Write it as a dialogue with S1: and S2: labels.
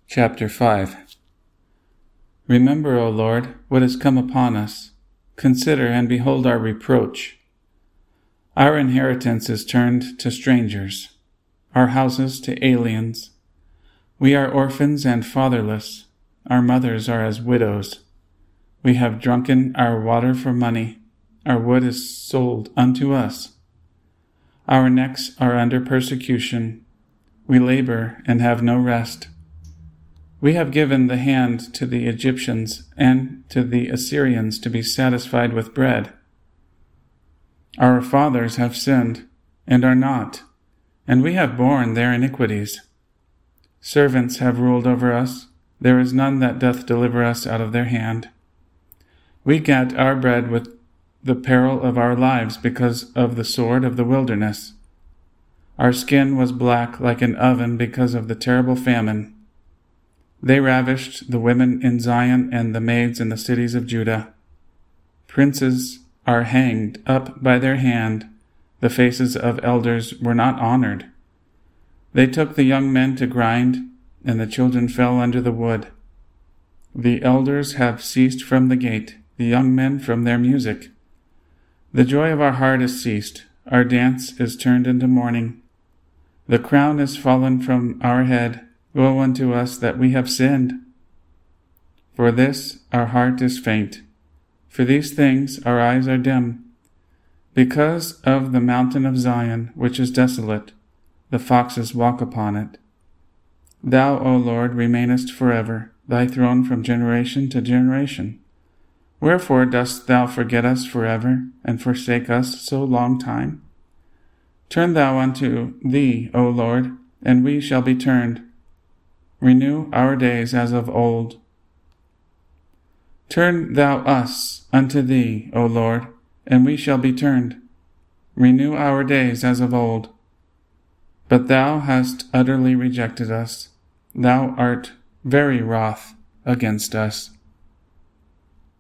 S1: Chapter 5. Remember, O Lord, what has come upon us. Consider and behold our reproach. Our inheritance is turned to strangers, our houses to aliens. We are orphans and fatherless. Our mothers are as widows. We have drunken our water for money. Our wood is sold unto us. Our necks are under persecution. We labor and have no rest. We have given the hand to the Egyptians and to the Assyrians to be satisfied with bread. Our fathers have sinned and are not, and we have borne their iniquities. Servants have ruled over us. There is none that doth deliver us out of their hand. We get our bread with the peril of our lives because of the sword of the wilderness. Our skin was black like an oven because of the terrible famine. They ravished the women in Zion and the maids in the cities of Judah. Princes are hanged up by their hand. The faces of elders were not honored. They took the young men to grind, and the children fell under the wood. The elders have ceased from the gate, the young men from their music. The joy of our heart is ceased. Our dance is turned into mourning. The crown is fallen from our head. Woe unto us that we have sinned! For this our heart is faint. For these things our eyes are dim. Because of the mountain of Zion, which is desolate, the foxes walk upon it. Thou, O Lord, remainest forever, thy throne from generation to generation. Wherefore dost thou forget us forever, and forsake us so long time? Turn thou unto thee, O Lord, and we shall be turned. Renew our days as of old. Turn thou us unto thee, O Lord, and we shall be turned. Renew our days as of old. But thou hast utterly rejected us. Thou art very wroth against us.